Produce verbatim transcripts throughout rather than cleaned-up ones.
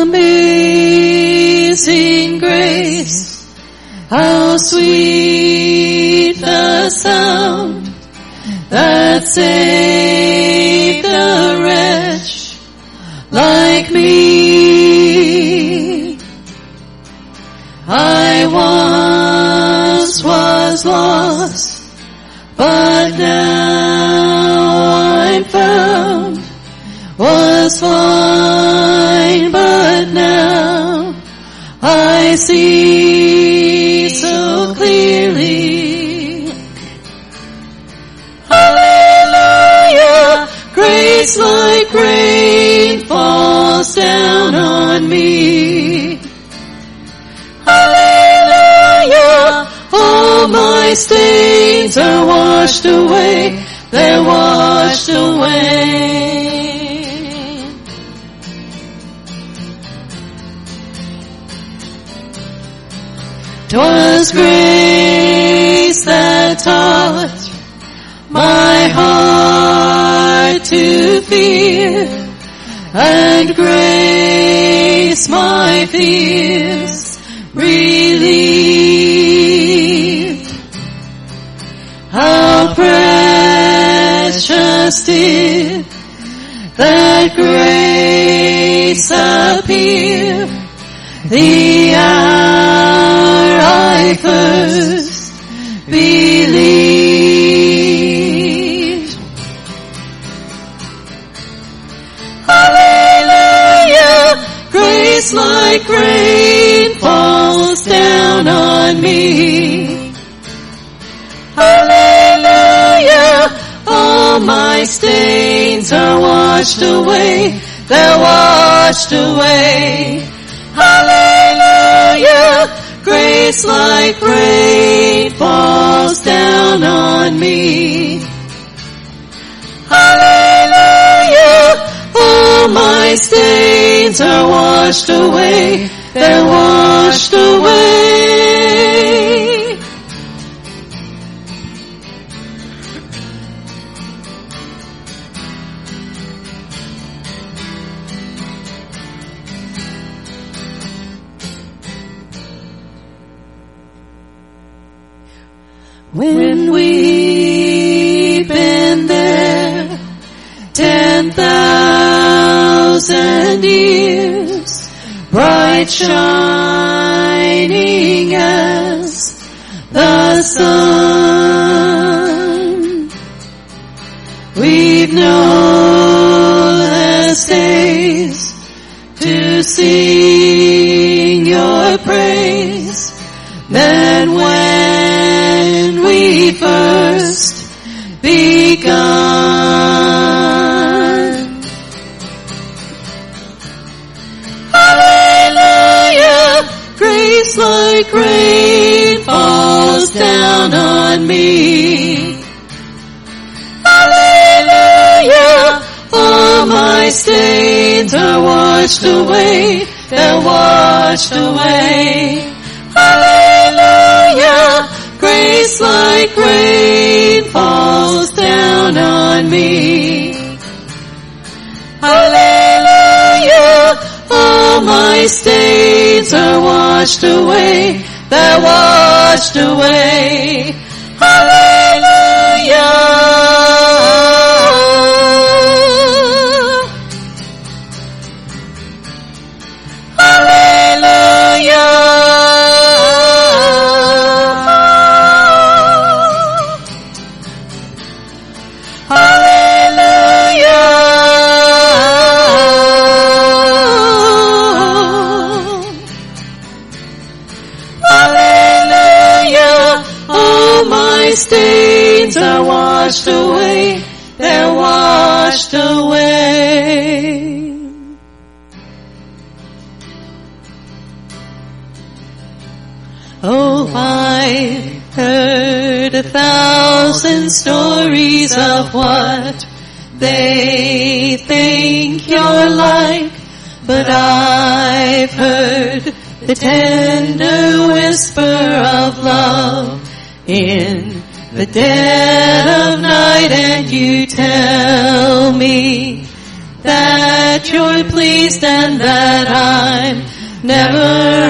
Amazing grace, how sweet the sound that saved a wretch like me. I once was lost, but now I'm found. Was blind, but now I see so clearly. Hallelujah! Grace like rain falls down on me. Hallelujah! All my stains are washed away. They're washed away. 'Twas grace that taught my heart to fear, and grace my fears relieved. How precious did that grace appear the hour I first believed. Hallelujah! Grace like rain falls down on me. Hallelujah! All my stains are washed away. They're washed away. Hallelujah! Grace like rain falls down on me. Hallelujah! All my stains are washed away. They're washed away. When we've been there ten thousand years, bright shining as the sun, we've no less days to sing your praise than when we first begun. Hallelujah! Grace like rain falls down on me. Hallelujah! All my stains are washed away. They're washed away. Hallelujah! Grace like rain falls down on me. Hallelujah! All my stains are washed away. They're washed away. Hallelujah! Stains are washed away, they're washed away. Oh, I've heard a thousand stories of what they think you're like, but I've heard the tender whisper of love in the dead of night, and you tell me that you're pleased and that never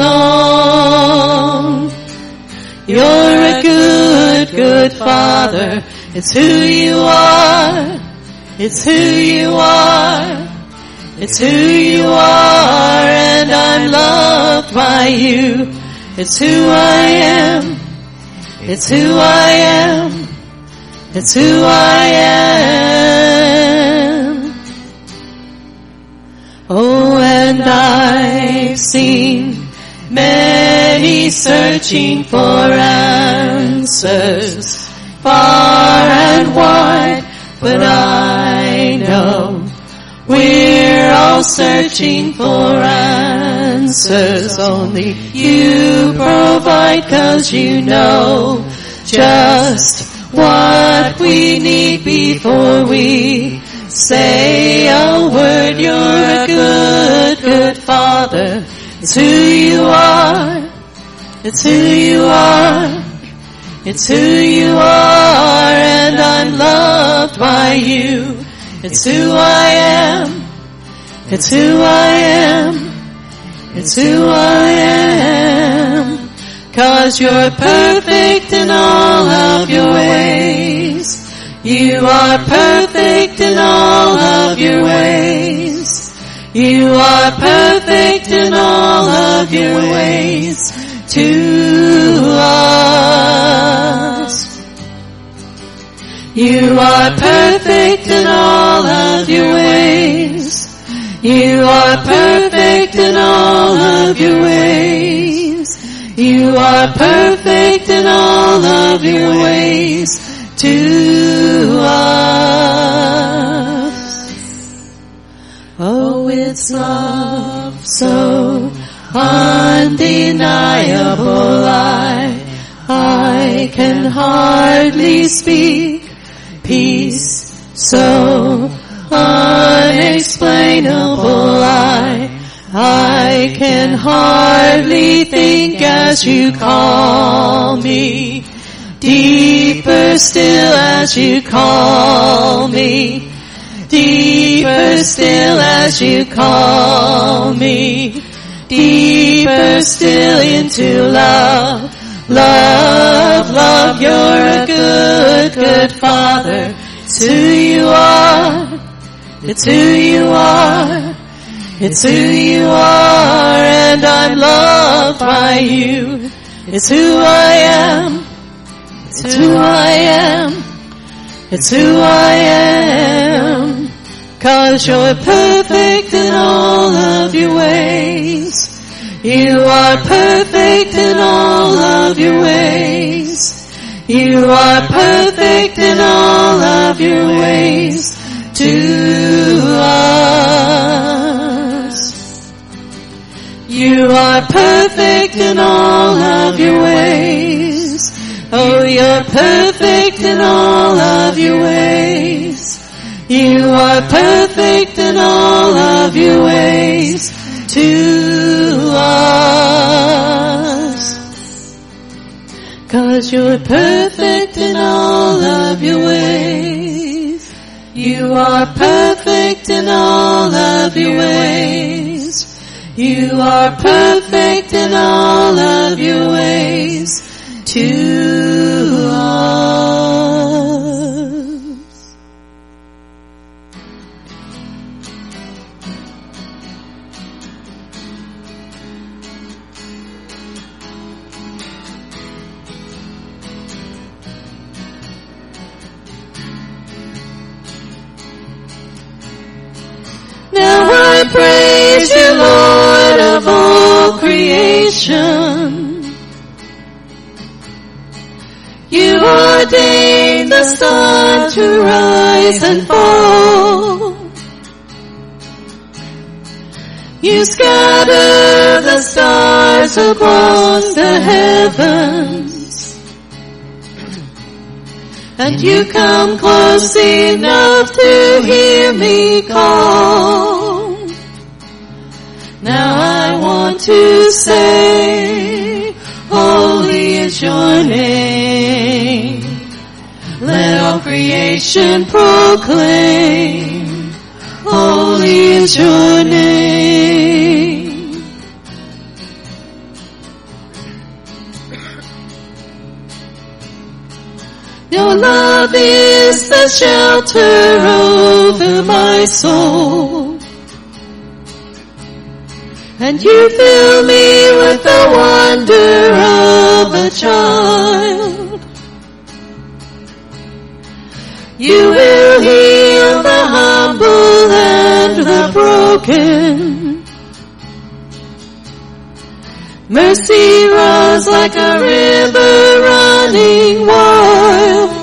alone. You're a good, good Father. It's who you are. It's who you are. It's who you are, and I'm loved by you. It's who I am. It's who I am. It's who I am. Oh, and I've seen many searching for answers far and wide, but I know we're all searching for answers. Only you provide, 'cause you know just what we need before we say a word. You're a good, good Father. It's who you are. It's who you are. It's who you are, and I'm loved by you. It's who I am. It's who I am. It's who I am. 'Cause you're perfect in all of your ways. You are perfect in all of your ways. You are perfect in all of your ways to us. You are perfect in all of your ways. You are perfect in all of your ways. You are perfect in all of your ways to us. Oh, it's love so undeniable, I, I can hardly speak. Peace so unexplainable, I, I can hardly think as you call me. Deeper still as you call me. Deeper still as you call me. Deeper still into love. Love, love, you're a good, good Father. It's who you are. It's who you are. It's who you are, and I'm loved by you. It's who I am. It's who I am. It's who I am. 'Cause you're perfect in all of your ways. You are perfect in all of your ways. You are perfect in all of your ways to us. You are perfect in all of your ways. Oh, you're perfect in all of your ways. You are perfect in all of your ways to us. 'Cause you're perfect in all of your ways. You are perfect in all of your ways. You are perfect in all of your ways to us. Now I praise you, Lord of all creation. You ordained the sun to rise and fall. You scatter the stars across the heavens. And you come close enough to hear me call. Now I want to say, holy is your name. Let all creation proclaim, holy is your name. love is the shelter over my soul. And you fill me with the wonder of a child. You will heal the humble and the broken. Mercy runs like a river running wild.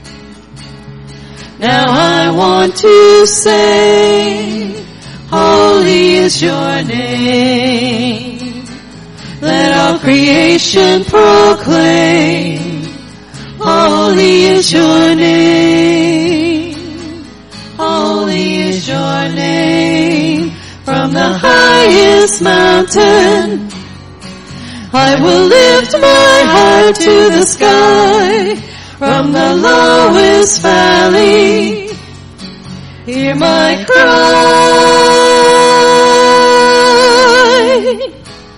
Now I want to say, holy is your name. Let all creation proclaim, holy is your name. Holy is your name. From the highest mountain, I will lift my heart to the sky. From the lowest valley, hear my cry.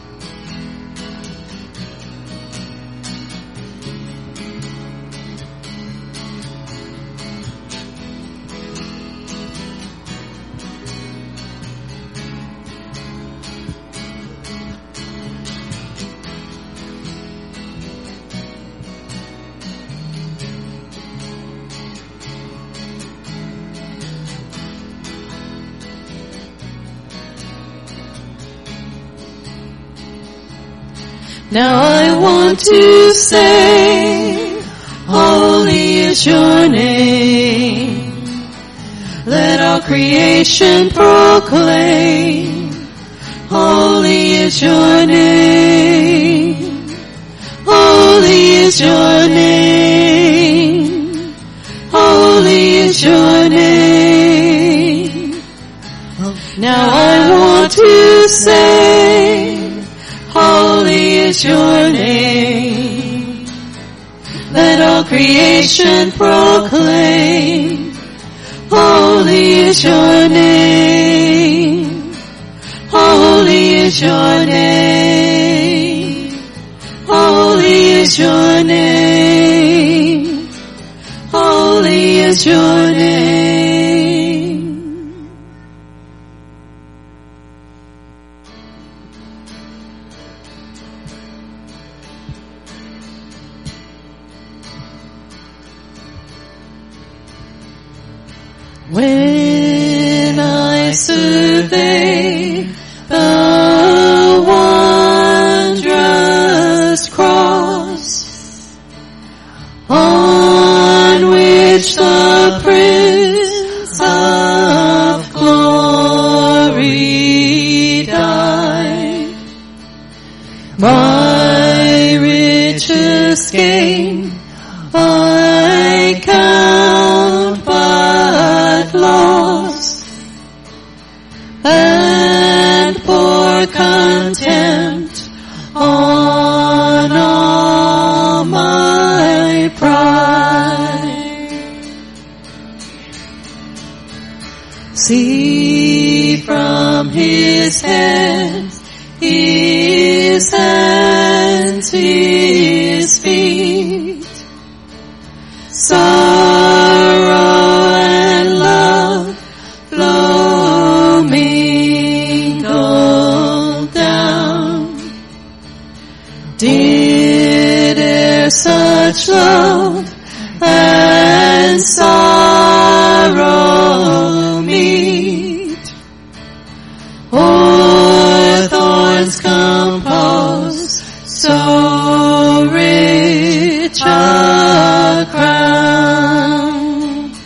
Now I want to say, holy is your name. Let all creation proclaim, holy is your name. Holy is your name. Holy is your name. Now I want to say, holy is your name. Let all creation proclaim, holy is your name. Holy is your name. Holy is your name. Holy is your name. When I survey the wondrous cross on which the Prince of Glory died, my richest gain I count but loss, and pour contempt on all my pride. See from his hands, his hands, his feet, sorrow and love flow mingled down. Did e'er such love and sorrow meet, or thorns compose so rich a crown?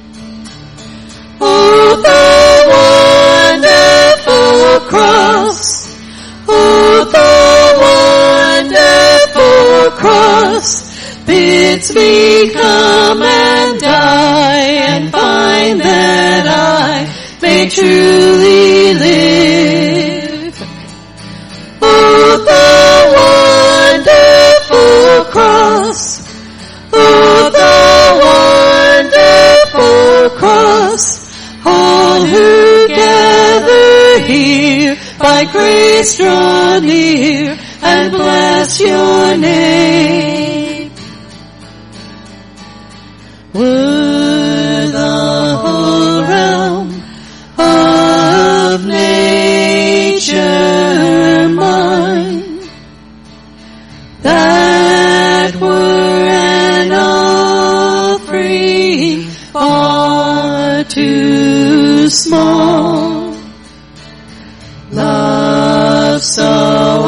Oh, the wonderful cross! Oh, the wonderful cross bids me come and die and find that I may truly live. Oh, the wonderful cross! Oh, the wonderful cross! All who gather here by grace draw near and bless your name. are too small. Love so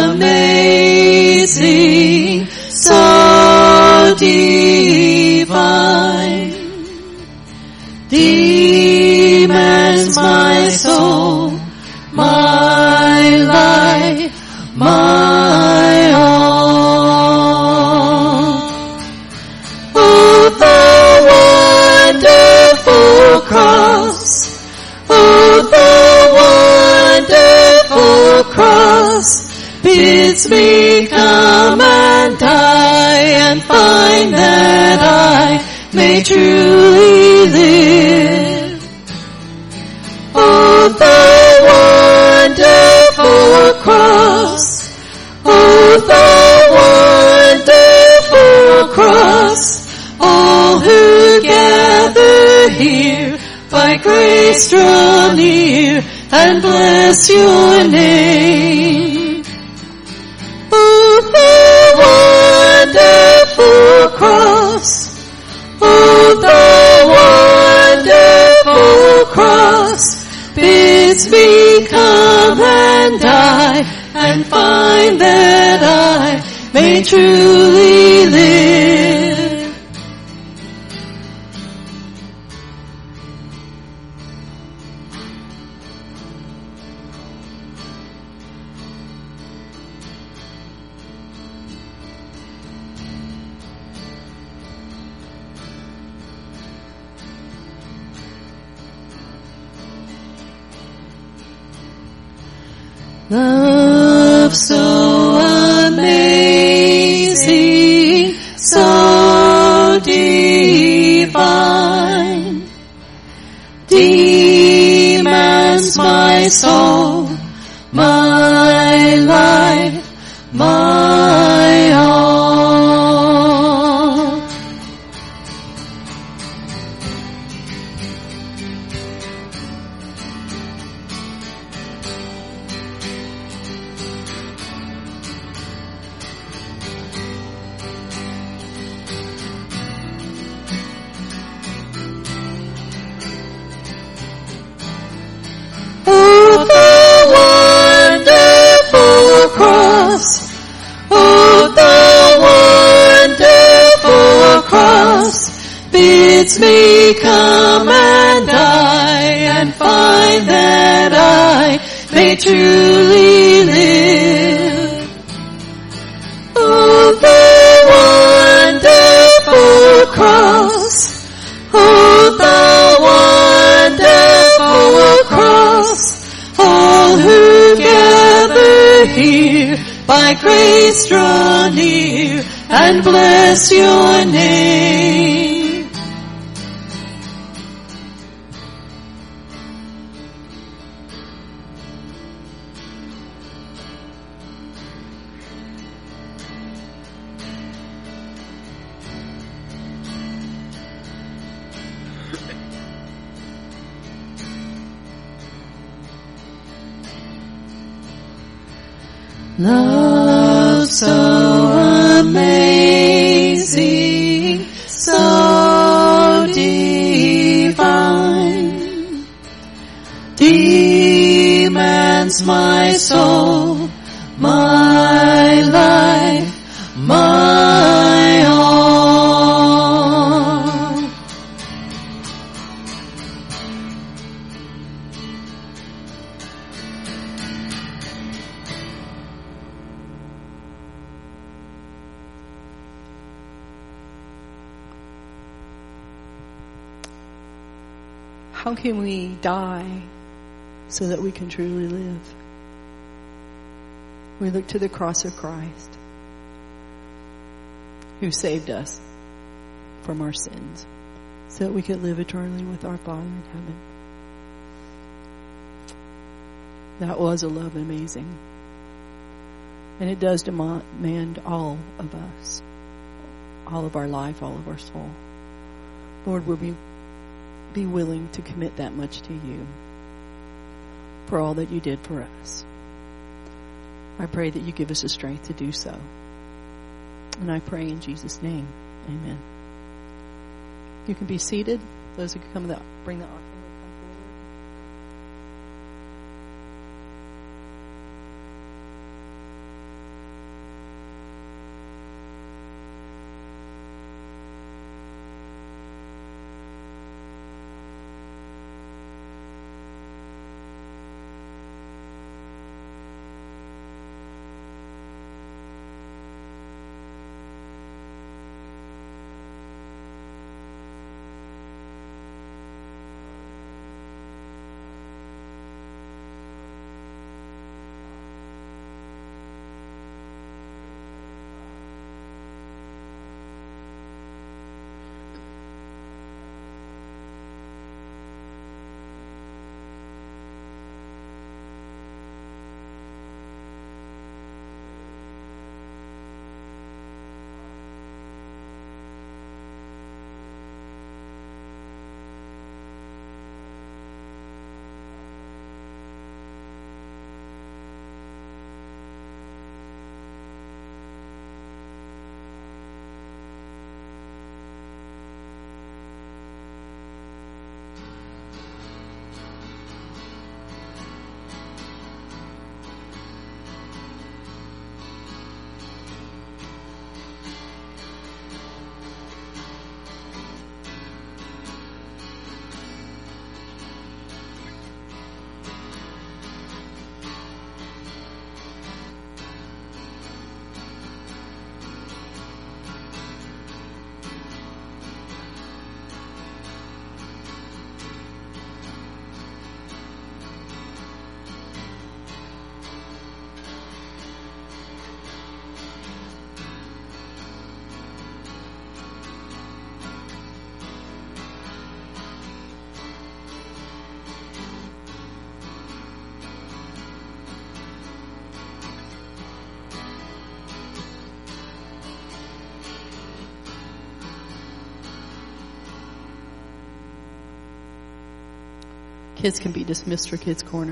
amazing, so divine, demands my soul, my life, my all. Oh, the wonderful cross, oh, the wonderful cross, bids me come and die and find that I may truly live. Oh, the wonderful cross, oh, the wonderful cross, all who gather here by grace draw near and bless your name. Oh, the wonderful cross, oh, the wonderful cross, bids me come and die and find that I may truly live. Love so amazing, so divine, demands my soul, my life, my all. Bids me come and die and find that I may truly live. Oh, the wonderful cross, oh, the wonderful cross, all who gather here by grace draw near and bless your name. Love so amazing, so divine, demands my soul, my life, my all. How can we die so that we can truly live? We look to the cross of Christ, who saved us from our sins so that we could live eternally with our Father in heaven. That was a love amazing. And it does demand all of us, all of our life, all of our soul. Lord, we'll be be willing to commit that much to you for all that you did for us. I pray that you give us the strength to do so. And I pray in Jesus' name, amen. You can be seated. Those who come that bring the offering will come forward. Kids can be dismissed for Kids Corner.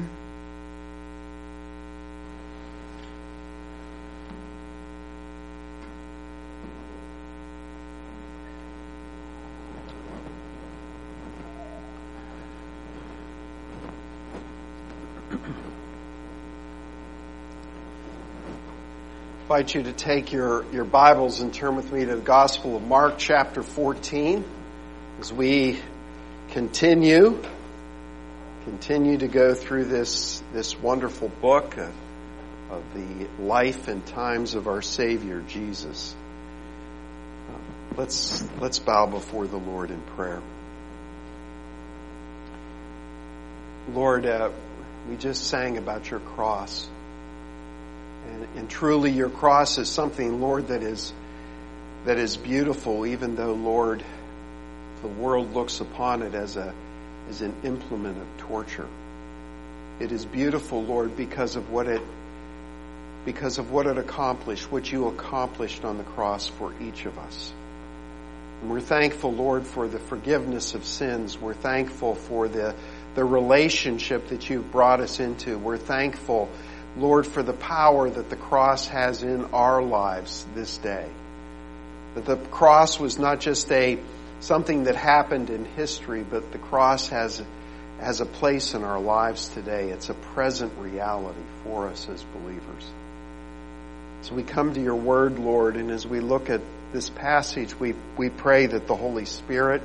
I invite you to take your, your Bibles and turn with me to the Gospel of Mark chapter fourteen as we continue continue to go through this this wonderful book of, of the life and times of our Savior Jesus. Uh, let's let's bow before the Lord in prayer. Lord, uh, we just sang about your cross. And, and truly your cross is something, Lord, that is that is beautiful, even though, Lord, the world looks upon it as a as an implement of torture. It is beautiful, Lord, because of what it because of what it accomplished, what you accomplished on the cross for each of us. And we're thankful, Lord, for the forgiveness of sins. We're thankful for the the relationship that you've brought us into. We're thankful, Lord, for the power that the cross has in our lives this day. That the cross was not just a something that happened in history, but the cross has, has a place in our lives today. It's a present reality for us as believers. So we come to your word, Lord, and as we look at this passage, we, we pray that the Holy Spirit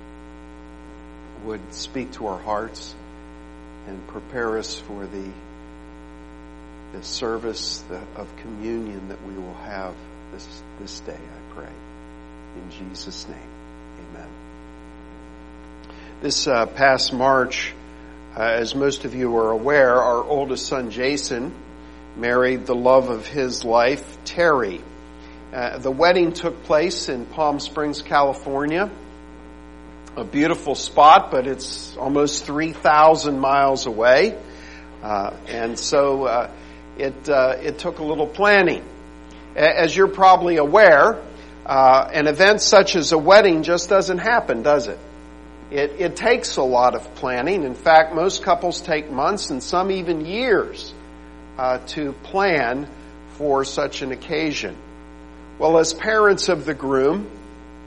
would speak to our hearts and prepare us for the the service of communion that we will have this this day, I pray. In Jesus' name, amen. This uh, past March, uh, as most of you are aware, our oldest son, Jason, married the love of his life, Terry. Uh, the wedding took place in Palm Springs, California. A beautiful spot, but it's almost three thousand miles away. Uh, and so... Uh, It uh, it took a little planning. As you're probably aware, uh, an event such as a wedding just doesn't happen, does it? It it takes a lot of planning. In fact, most couples take months and some even years uh, to plan for such an occasion. Well, as parents of the groom,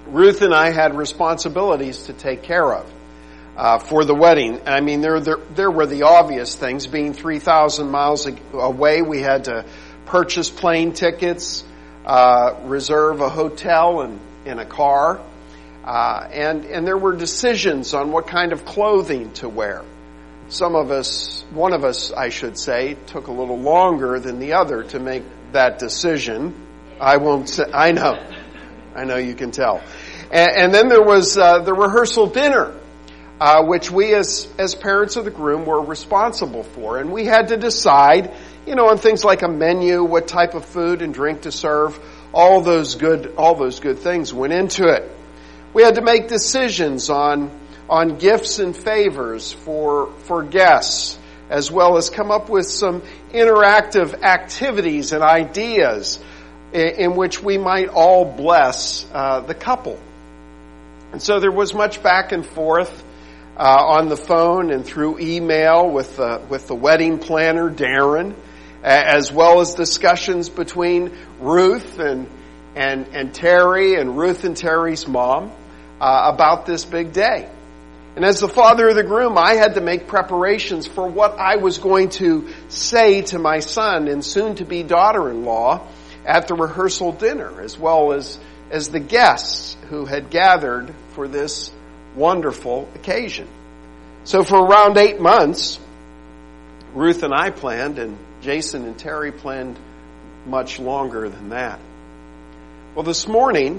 Ruth and I had responsibilities to take care of uh, for the wedding. I mean, there, there, there were the obvious things. Being three thousand miles away, we had to purchase plane tickets, uh, reserve a hotel and, and a car. Uh, and, and there were decisions on what kind of clothing to wear. Some of us, one of us, I should say, took a little longer than the other to make that decision. I won't say, I know. I know you can tell. And, and then there was uh, the rehearsal dinner, uh, which we as, as parents of the groom were responsible for. And we had to decide, you know, on things like a menu, what type of food and drink to serve. All those good, all those good things went into it. We had to make decisions on, on gifts and favors for, for guests, as well as come up with some interactive activities and ideas in, in which we might all bless uh, the couple. And so there was much back and forth uh, on the phone and through email with the, with the wedding planner, Darren, as well as discussions between Ruth and, and, and Terry and Ruth and Terry's mom uh, about this big day. And as the father of the groom, I had to make preparations for what I was going to say to my son and soon-to-be daughter-in-law at the rehearsal dinner, as well as, as the guests who had gathered for this wonderful occasion. So for around eight months, Ruth and I planned, and Jason and Terry planned much longer than that. Well, this morning,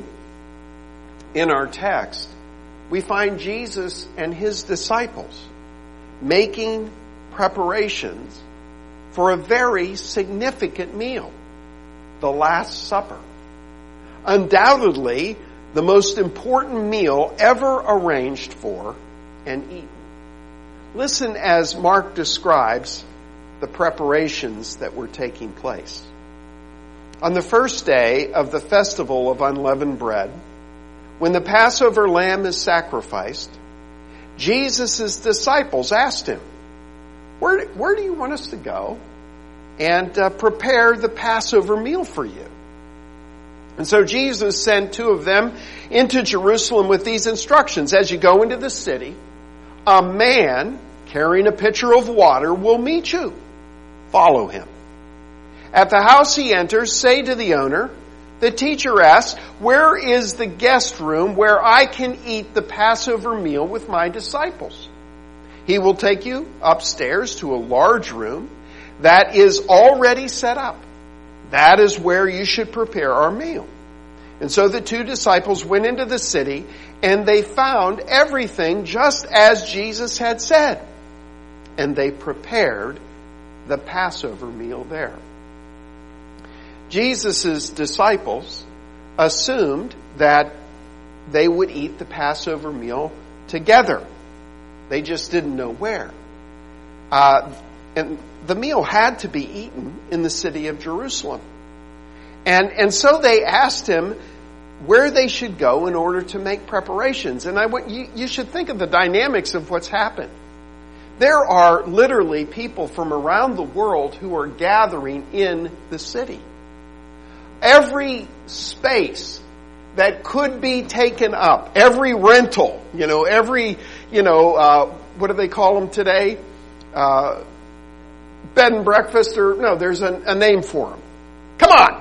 in our text, we find Jesus and his disciples making preparations for a very significant meal, the Last Supper. Undoubtedly, the most important meal ever arranged for and eaten. Listen as Mark describes the preparations that were taking place. On the first day of the festival of unleavened bread, when the Passover lamb is sacrificed, Jesus' disciples asked him, where, where do you want us to go and uh, prepare the Passover meal for you? And so Jesus sent two of them into Jerusalem with these instructions. As you go into the city, a man carrying a pitcher of water will meet you. Follow him. At the house he enters, say to the owner, the teacher asks, where is the guest room where I can eat the Passover meal with my disciples? He will take you upstairs to a large room that is already set up. That is where you should prepare our meal. And so the two disciples went into the city, and they found everything just as Jesus had said. And they prepared the Passover meal there. Jesus' disciples assumed that they would eat the Passover meal together. They just didn't know where. Uh, and the meal had to be eaten in the city of Jerusalem. And, and so they asked him where they should go in order to make preparations. And I want you, you should think of the dynamics of what's happened. There are literally people from around the world who are gathering in the city. Every space that could be taken up, every rental, you know, every, you know, uh, what do they call them today? Uh, bed and breakfast, or no, there's a, a name for them. Come on!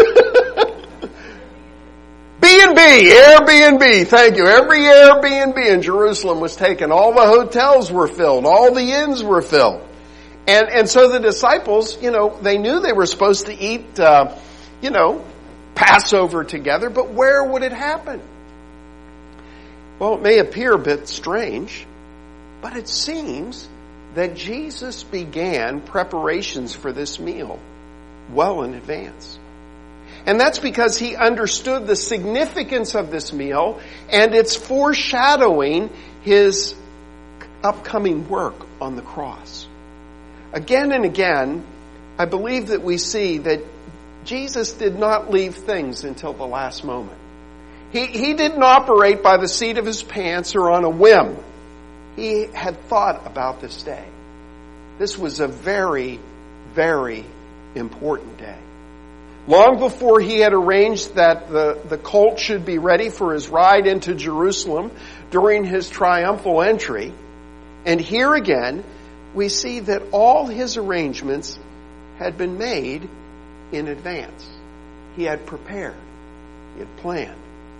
B and B, Airbnb, thank you. Every Airbnb in Jerusalem was taken. All the hotels were filled. All the inns were filled. And, and so the disciples, you know, they knew they were supposed to eat, uh, you know, Passover together, but where would it happen? Well, it may appear a bit strange, but it seems that Jesus began preparations for this meal well in advance. And that's because he understood the significance of this meal and its foreshadowing his upcoming work on the cross. Again and again, I believe that we see that Jesus did not leave things until the last moment. He, he didn't operate by the seat of his pants or on a whim. He had thought about this day. This was a very, very important day. Long before he had arranged that the, the colt should be ready for his ride into Jerusalem during his triumphal entry. And here again, we see that all his arrangements had been made in advance. He had prepared. He had planned.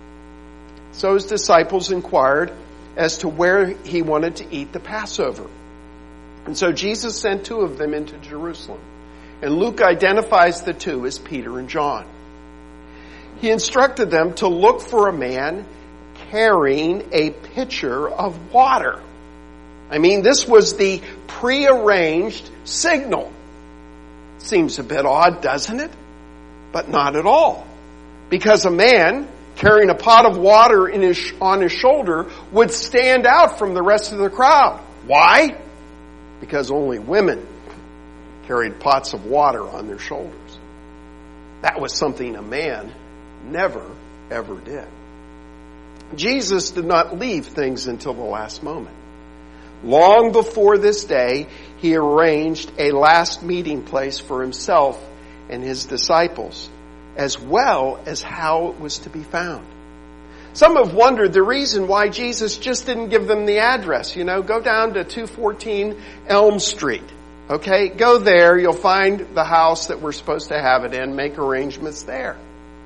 So his disciples inquired as to where he wanted to eat the Passover. And so Jesus sent two of them into Jerusalem. And Luke identifies the two as Peter and John. He instructed them to look for a man carrying a pitcher of water. I mean, this was the prearranged signal. Seems a bit odd, doesn't it? But not at all. Because a man carrying a pot of water in his, on his shoulder would stand out from the rest of the crowd. Why? Because only women carried pots of water on their shoulders. That was something a man never, ever did. Jesus did not leave things until the last moment. Long before this day, he arranged a last meeting place for himself and his disciples, as well as how it was to be found. Some have wondered the reason why Jesus just didn't give them the address. You know, go down to two fourteen Elm Street. Okay, go there, you'll find the house that we're supposed to have it in, make arrangements there.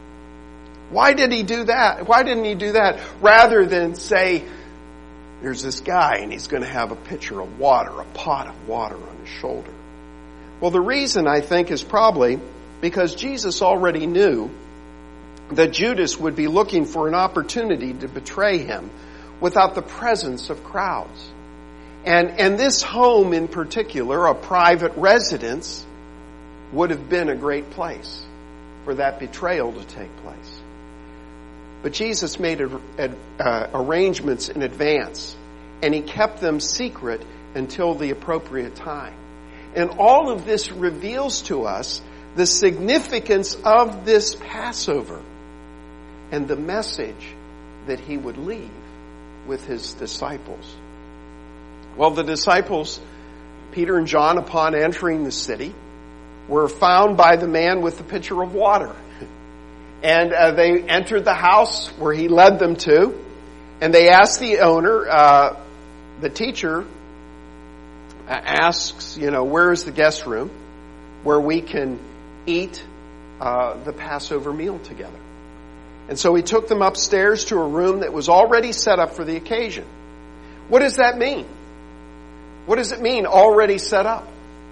Why did he do that? Why didn't he do that rather than say, there's this guy and he's going to have a pitcher of water, a pot of water on his shoulder? Well, the reason, I think, is probably because Jesus already knew that Judas would be looking for an opportunity to betray him without the presence of crowds. And, and this home in particular, a private residence, would have been a great place for that betrayal to take place. But Jesus made a, a, uh, arrangements in advance, and he kept them secret until the appropriate time. And all of this reveals to us the significance of this Passover and the message that he would leave with his disciples. Well, the disciples, Peter and John, upon entering the city, were found by the man with the pitcher of water. And uh, they entered the house where he led them to, and they asked the owner, uh, the teacher asks, you know, where is the guest room where we can eat uh, the Passover meal together? And so he took them upstairs to a room that was already set up for the occasion. What does that mean? What does it mean, already set up?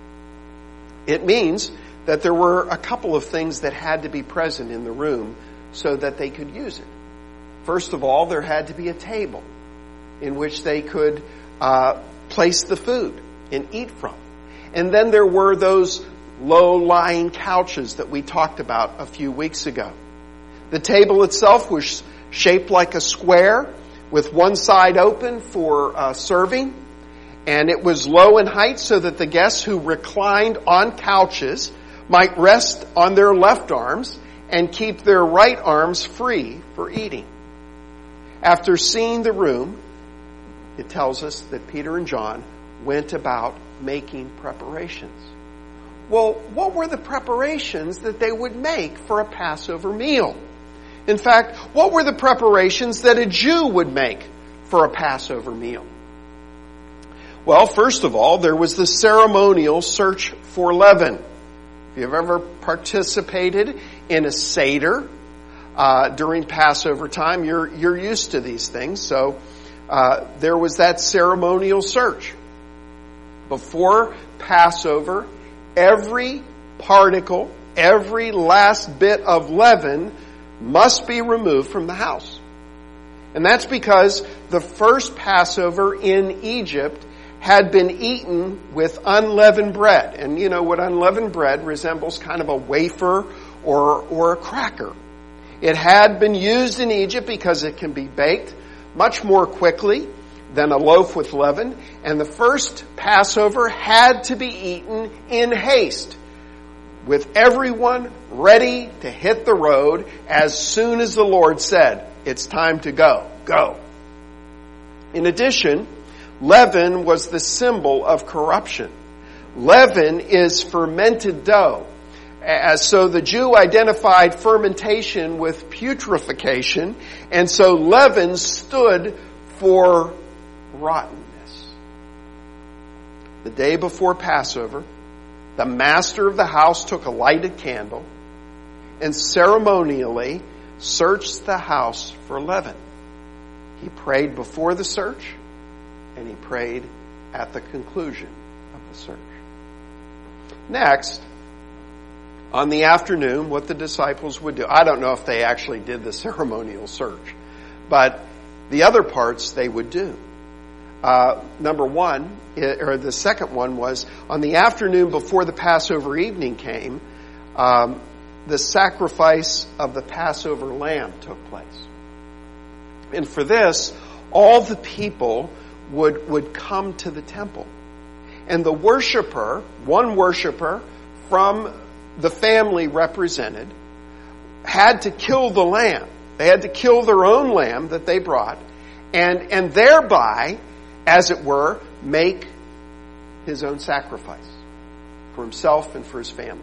It means that there were a couple of things that had to be present in the room so that they could use it. First of all, there had to be a table in which they could uh, place the food and eat from. And then there were those low-lying couches that we talked about a few weeks ago. The table itself was shaped like a square with one side open for uh, serving. And it was low in height so that the guests who reclined on couches might rest on their left arms and keep their right arms free for eating. After seeing the room, it tells us that Peter and John went about making preparations. Well, what were the preparations that they would make for a Passover meal? In fact, what were the preparations that a Jew would make for a Passover meal? Well, first of all, there was the ceremonial search for leaven. If you've ever participated in a Seder uh, during Passover time, you're you're used to these things. So uh, there was that ceremonial search. Before Passover, every particle, every last bit of leaven must be removed from the house. And that's because the first Passover in Egypt had been eaten with unleavened bread. And you know what unleavened bread resembles, kind of a wafer or, or a cracker. It had been used in Egypt because it can be baked much more quickly than a loaf with leaven. And the first Passover had to be eaten in haste, with everyone ready to hit the road as soon as the Lord said, it's time to go. Go. In addition, leaven was the symbol of corruption. Leaven is fermented dough. As so the Jew identified fermentation with putrefaction, and so leaven stood for rottenness. The day before Passover, the master of the house took a lighted candle and ceremonially searched the house for leaven. He prayed before the search, and he prayed at the conclusion of the search. Next, on the afternoon, what the disciples would do. I don't know if they actually did the ceremonial search, but the other parts they would do. Uh, number one, or the second one was, on the afternoon before the Passover evening came, um, the sacrifice of the Passover lamb took place. And for this, all the people would, would come to the temple. And the worshiper, one worshiper from the family represented, had to kill the lamb. They had to kill their own lamb that they brought, and, and thereby, as it were, make his own sacrifice for himself and for his family.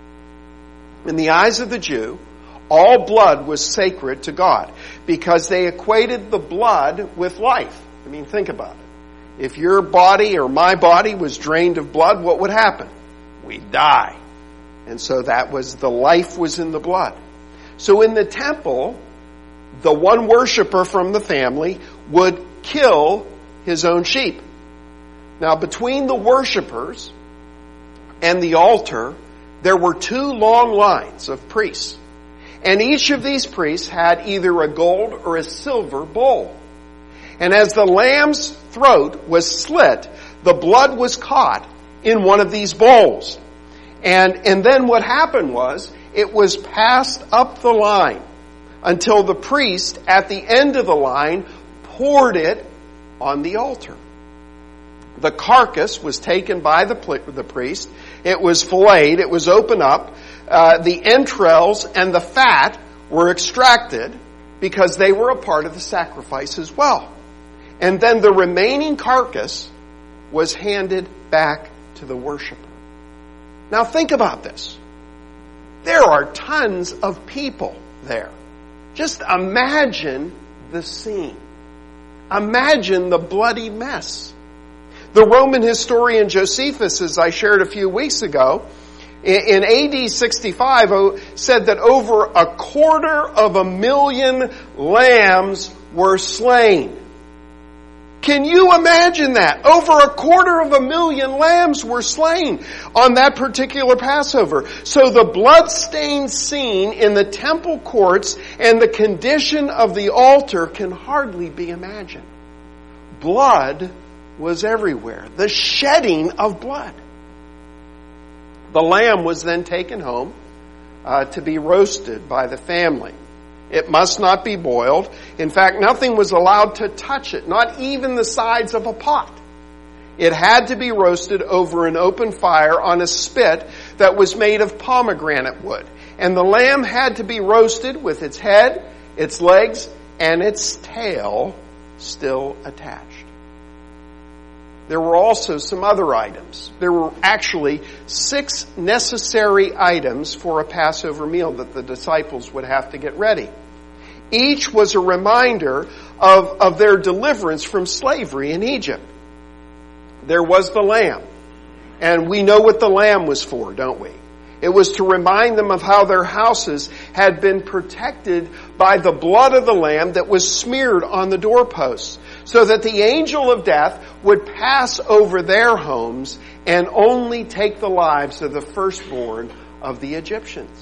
In the eyes of the Jew, all blood was sacred to God because they equated the blood with life. I mean, think about it. If your body or my body was drained of blood, what would happen? We'd die. And so that was, the life was in the blood. So in the temple, the one worshiper from the family would kill his own sheep. Now, between the worshipers and the altar, there were two long lines of priests. And each of these priests had either a gold or a silver bowl. And as the lamb's throat was slit, the blood was caught in one of these bowls. And, and then what happened was, it was passed up the line until the priest at the end of the line poured it on the altar. The carcass was taken by the, the priest. It was filleted. It was opened up. Uh, the entrails and the fat were extracted because they were a part of the sacrifice as well. And then the remaining carcass was handed back to the worshiper. Now think about this. There are tons of people there. Just imagine the scene. Imagine the bloody mess. The Roman historian Josephus, as I shared a few weeks ago, in A D sixty-five, said that over a quarter of a million lambs were slain. Can you imagine that? Over a quarter of a million lambs were slain on that particular Passover. So the blood-stained scene in the temple courts and the condition of the altar can hardly be imagined. Blood was everywhere. The shedding of blood. The lamb was then taken home uh, to be roasted by the family. It must not be boiled. In fact, nothing was allowed to touch it, not even the sides of a pot. It had to be roasted over an open fire on a spit that was made of pomegranate wood. And the lamb had to be roasted with its head, its legs, and its tail still attached. There were also some other items. There were actually six necessary items for a Passover meal that the disciples would have to get ready. Each was a reminder of, of their deliverance from slavery in Egypt. There was the lamb. And we know what the lamb was for, don't we? It was to remind them of how their houses had been protected by the blood of the lamb that was smeared on the doorposts, so that the angel of death would pass over their homes and only take the lives of the firstborn of the Egyptians.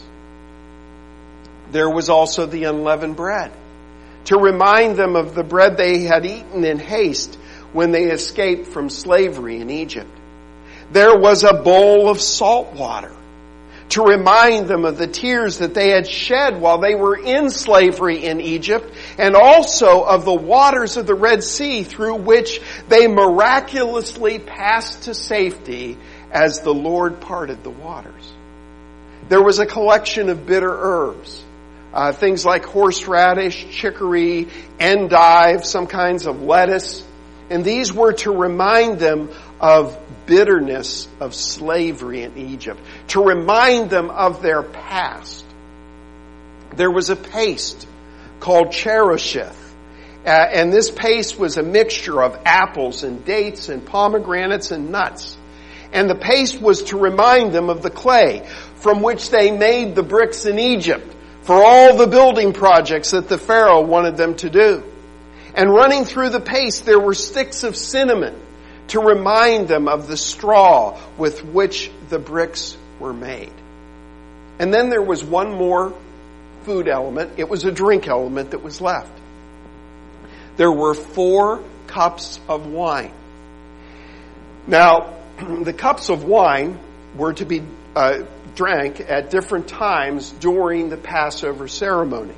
There was also the unleavened bread, to remind them of the bread they had eaten in haste when they escaped from slavery in Egypt. There was a bowl of salt water, to remind them of the tears that they had shed while they were in slavery in Egypt, and also of the waters of the Red Sea through which they miraculously passed to safety as the Lord parted the waters. There was a collection of bitter herbs, uh, things like horseradish, chicory, endive, some kinds of lettuce, and these were to remind them of bitterness of slavery in Egypt, to remind them of their past. There was a paste called Cherisheth. Uh, and this paste was a mixture of apples and dates and pomegranates and nuts. And the paste was to remind them of the clay from which they made the bricks in Egypt for all the building projects that the Pharaoh wanted them to do. And running through the paste, there were sticks of cinnamon to remind them of the straw with which the bricks were made. And then there was one more food element. It was a drink element that was left. There were four cups of wine. Now, the cups of wine were to be uh, drank at different times during the Passover ceremony.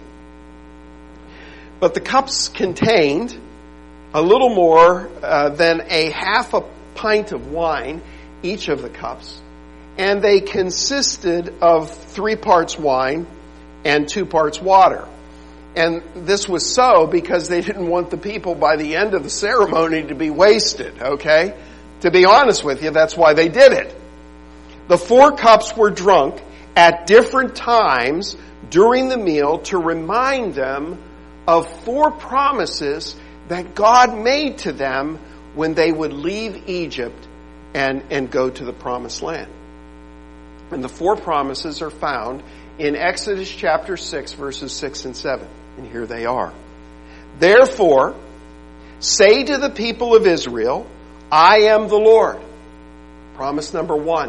But the cups contained a little more uh, than a half a pint of wine, each of the cups. And they consisted of three parts wine and two parts water. And this was so because they didn't want the people by the end of the ceremony to be wasted, okay? To be honest with you, that's why they did it. The four cups were drunk at different times during the meal to remind them of four promises that God made to them when they would leave Egypt and, and go to the promised land. And the four promises are found in Exodus chapter six, verses six and seven. And here they are. Therefore, say to the people of Israel, I am the Lord. Promise number one.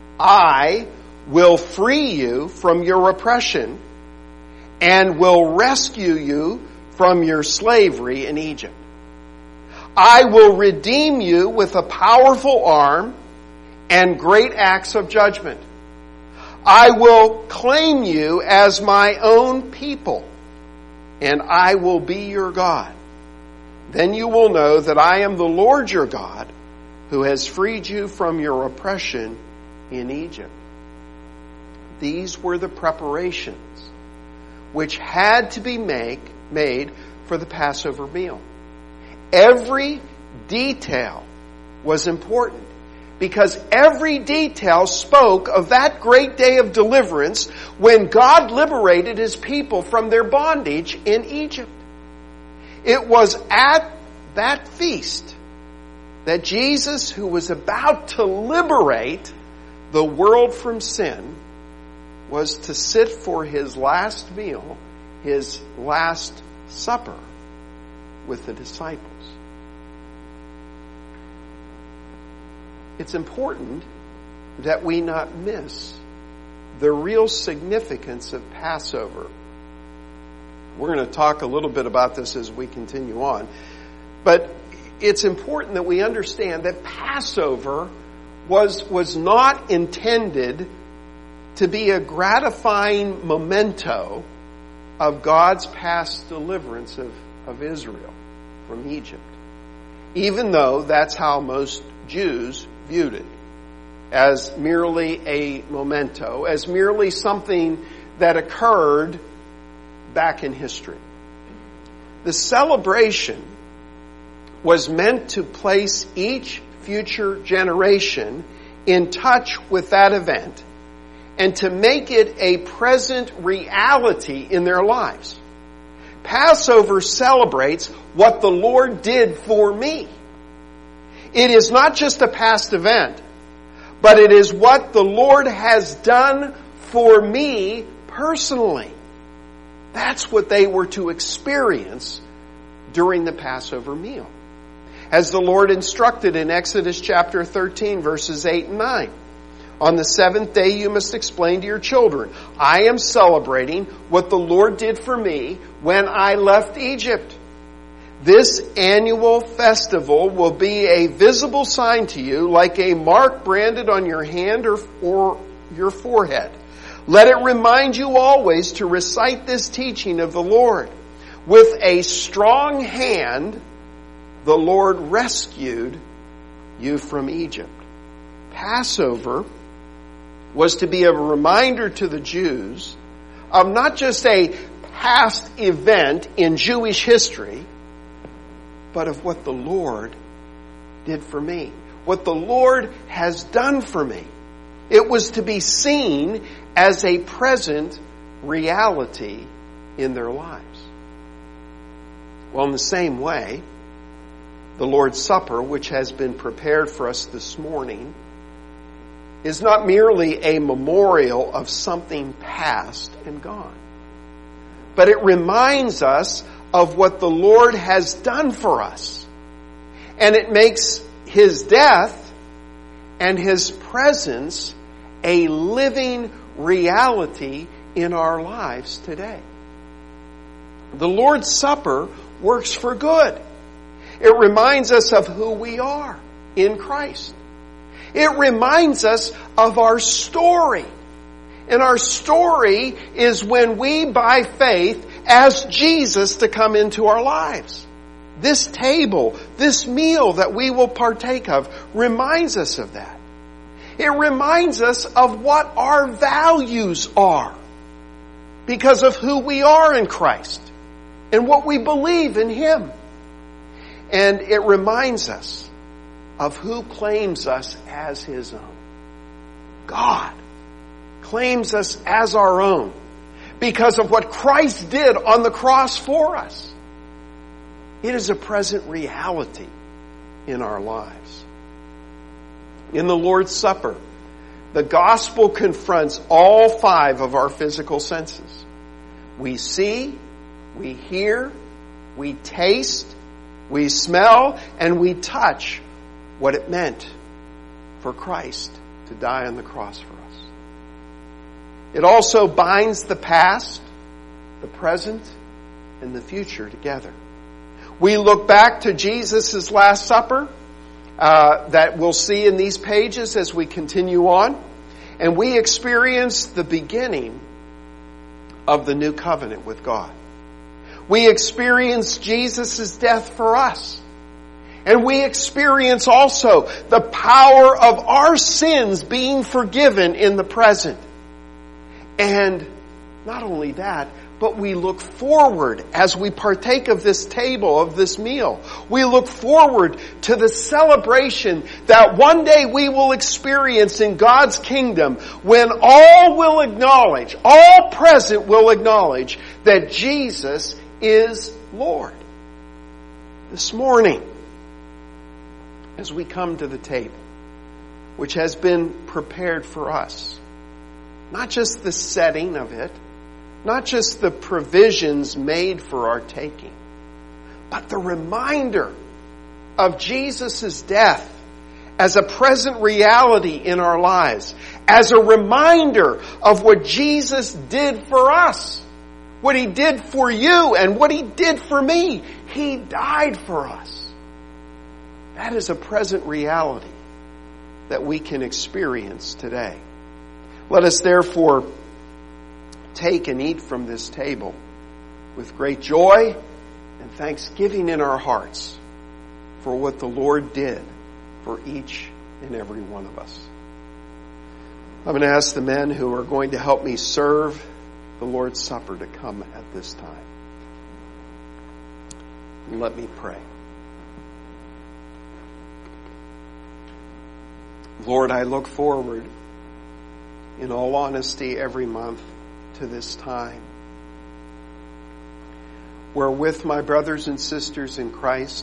I will free you from your oppression and will rescue you from your slavery in Egypt. I will redeem you with a powerful arm and great acts of judgment. I will claim you as my own people, and I will be your God. Then you will know that I am the Lord your God, who has freed you from your oppression in Egypt. These were the preparations which had to be make, made for the Passover meal. Every detail was important because every detail spoke of that great day of deliverance when God liberated His people from their bondage in Egypt. It was at that feast that Jesus, who was about to liberate the world from sin, was to sit for His last meal, His last supper with the disciples. It's important that we not miss the real significance of Passover. We're going to talk a little bit about this as we continue on. But it's important that we understand that Passover was, was not intended to be a gratifying memento of God's past deliverance of, of Israel from Egypt. Even though that's how most Jews viewed it, as merely a memento, as merely something that occurred back in history. The celebration was meant to place each future generation in touch with that event and to make it a present reality in their lives. Passover celebrates what the Lord did for me. It is not just a past event, but it is what the Lord has done for me personally. That's what they were to experience during the Passover meal. As the Lord instructed in Exodus chapter thirteen, verses eight and nine. On the seventh day you must explain to your children, I am celebrating what the Lord did for me when I left Egypt. This annual festival will be a visible sign to you, like a mark branded on your hand or, or your forehead. Let it remind you always to recite this teaching of the Lord. With a strong hand, the Lord rescued you from Egypt. Passover was to be a reminder to the Jews of not just a past event in Jewish history, but of what the Lord did for me. what the Lord has done for me. It was to be seen as a present reality in their lives. Well, in the same way, the Lord's Supper, which has been prepared for us this morning, is not merely a memorial of something past and gone, but it reminds us of what the Lord has done for us. And it makes His death and His presence a living reality in our lives today. The Lord's Supper works for good. It reminds us of who we are in Christ. It reminds us of our story. And our story is when we, by faith, ask Jesus to come into our lives. This table, this meal that we will partake of, reminds us of that. It reminds us of what our values are because of who we are in Christ and what we believe in Him. And it reminds us of who claims us as His own. God claims us as our own because of what Christ did on the cross for us. It is a present reality in our lives. In the Lord's Supper, the gospel confronts all five of our physical senses. We see, we hear, we taste, we smell, and we touch what it meant for Christ to die on the cross for us. It also binds the past, the present, and the future together. We look back to Jesus' Last Supper uh, that we'll see in these pages as we continue on, and we experience the beginning of the new covenant with God. We experience Jesus' death for us. And we experience also the power of our sins being forgiven in the present. And not only that, but we look forward as we partake of this table, of this meal. We look forward to the celebration that one day we will experience in God's kingdom when all will acknowledge, all present will acknowledge that Jesus is Lord. This morning, as we come to the table, which has been prepared for us, not just the setting of it, not just the provisions made for our taking, but the reminder of Jesus' death as a present reality in our lives, as a reminder of what Jesus did for us, what He did for you and what He did for me. He died for us. That is a present reality that we can experience today. Let us therefore take and eat from this table with great joy and thanksgiving in our hearts for what the Lord did for each and every one of us. I'm going to ask the men who are going to help me serve the Lord's Supper to come at this time. And let me pray. Lord, I look forward, in all honesty, every month to this time where with my brothers and sisters in Christ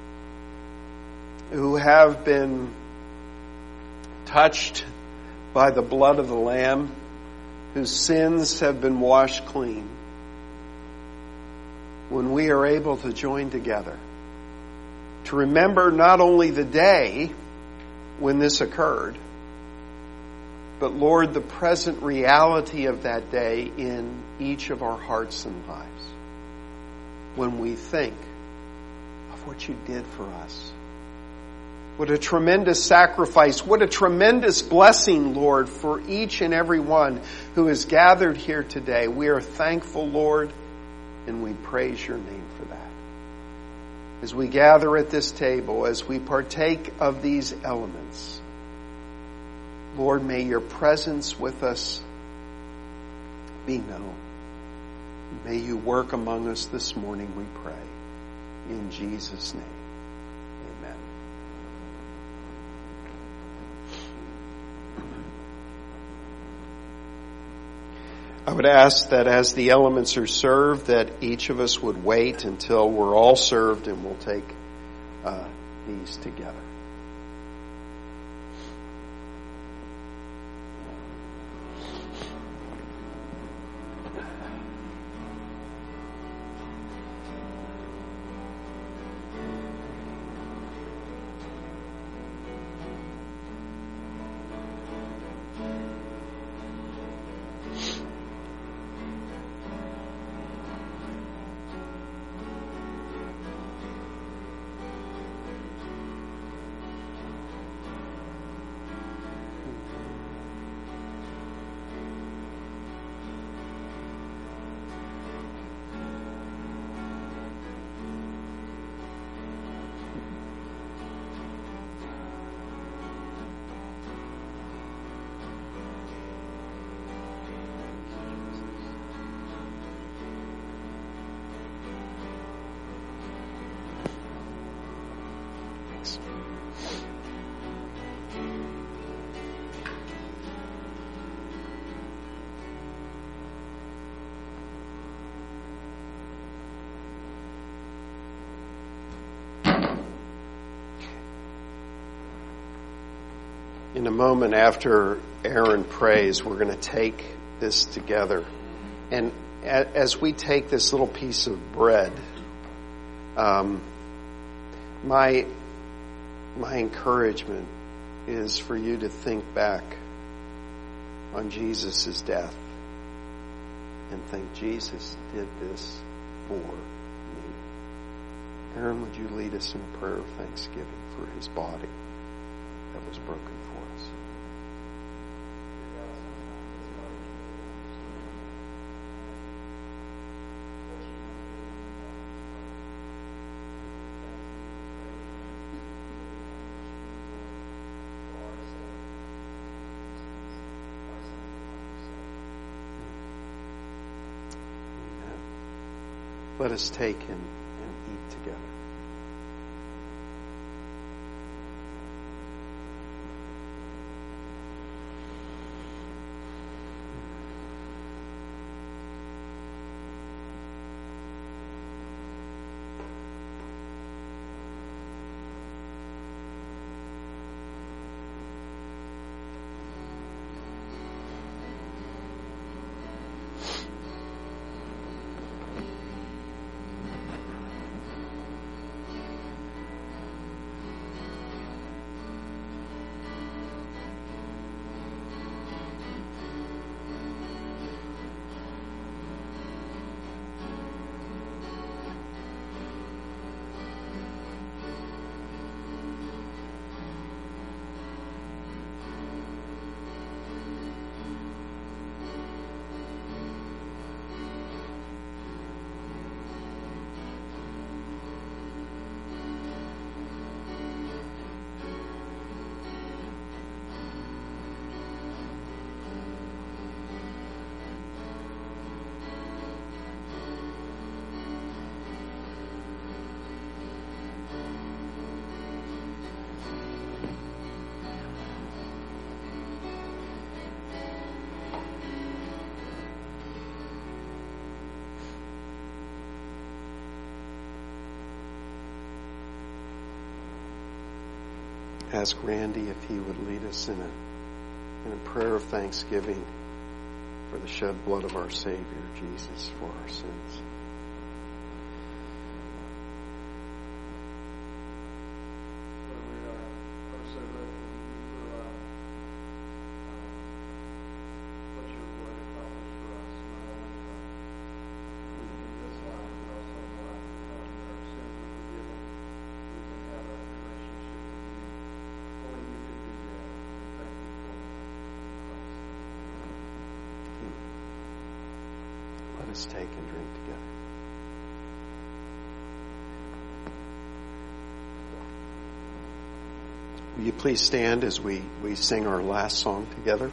who have been touched by the blood of the Lamb, whose sins have been washed clean, when we are able to join together to remember not only the day when this occurred, but Lord, the present reality of that day in each of our hearts and lives. When we think of what you did for us. What a tremendous sacrifice. What a tremendous blessing, Lord, for each and every one who is gathered here today. We are thankful, Lord, and we praise your name for that. As we gather at this table, as we partake of these elements, Lord, may your presence with us be known. May you work among us this morning, we pray. In Jesus' name, amen. I would ask that as the elements are served, that each of us would wait until we're all served, and we'll take uh, these together. In a moment after Aaron prays, we're going to take this together. And as we take this little piece of bread, um, my, my encouragement is for you to think back on Jesus' death and think, Jesus did this for me. Aaron, would you lead us in a prayer of thanksgiving for his body that was broken for us? Let us take and, and eat together. Ask Randy if he would lead us in a, in a prayer of thanksgiving for the shed blood of our Savior, Jesus, for our sins. Let us take and drink together. Will you please stand as we, we sing our last song together?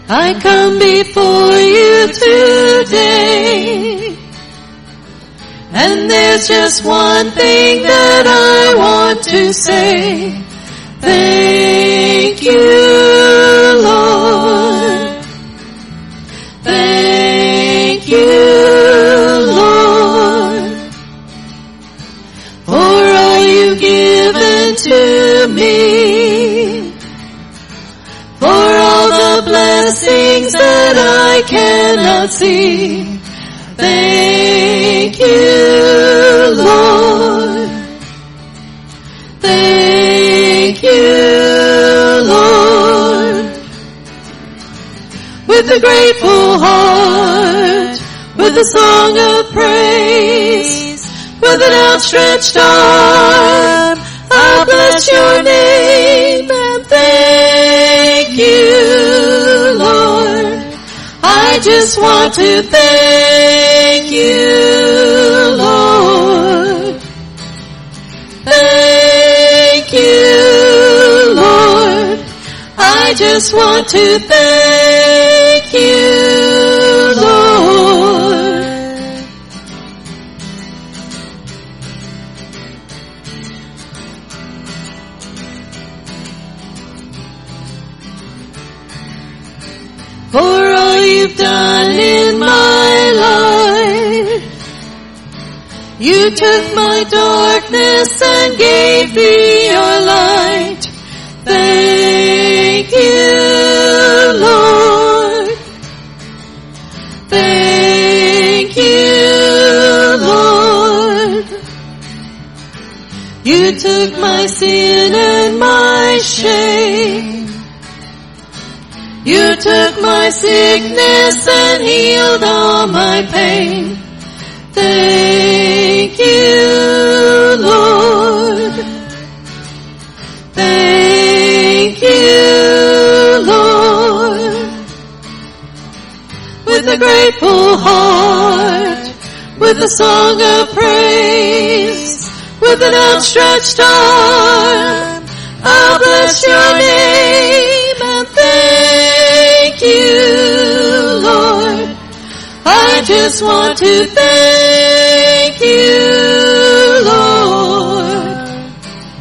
I come before you today. And there's just one thing that I want to say. Thank you, Lord. Thank you, Lord, for all you've given to me, for all the blessings that I cannot see. Thank you, Lord. Thank you, Lord. With a grateful heart, with a song of praise, with an outstretched arm, I'll bless your name and thank you, Lord. I just want to thank you, Lord. Thank you, Lord. I just want to thank you, Lord. For all you've done in my life, you took my darkness and gave me your light. Thank you, Lord. Thank you, Lord. You took my sin and my shame. You took my sickness and healed all my pain. Thank you, Lord. Thank you, Lord. With a grateful heart, with a song of praise, with an outstretched arm, I'll bless your name and thank you, Lord. I just want to thank you, Lord.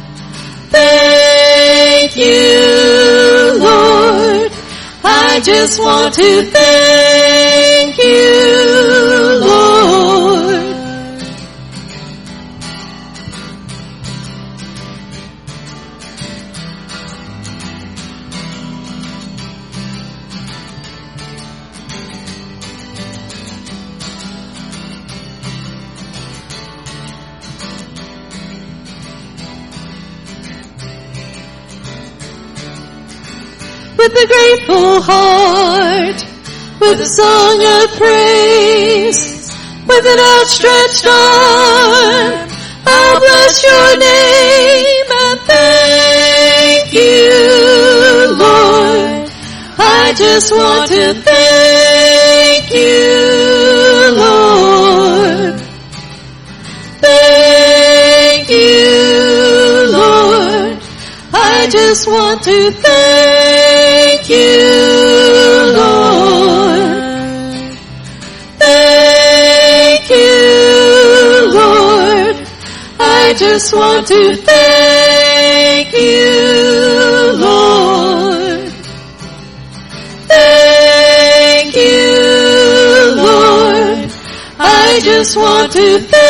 Thank you, Lord. I just want to thank you, Lord. With a grateful heart, with a song of praise, with an outstretched arm, I'll bless your name and thank you, Lord. I just want to thank you, Lord. Thank you, Lord. I just want to thank you, Lord. Thank you, Lord. I just want to thank you, Lord. Thank you, Lord. I just want to thank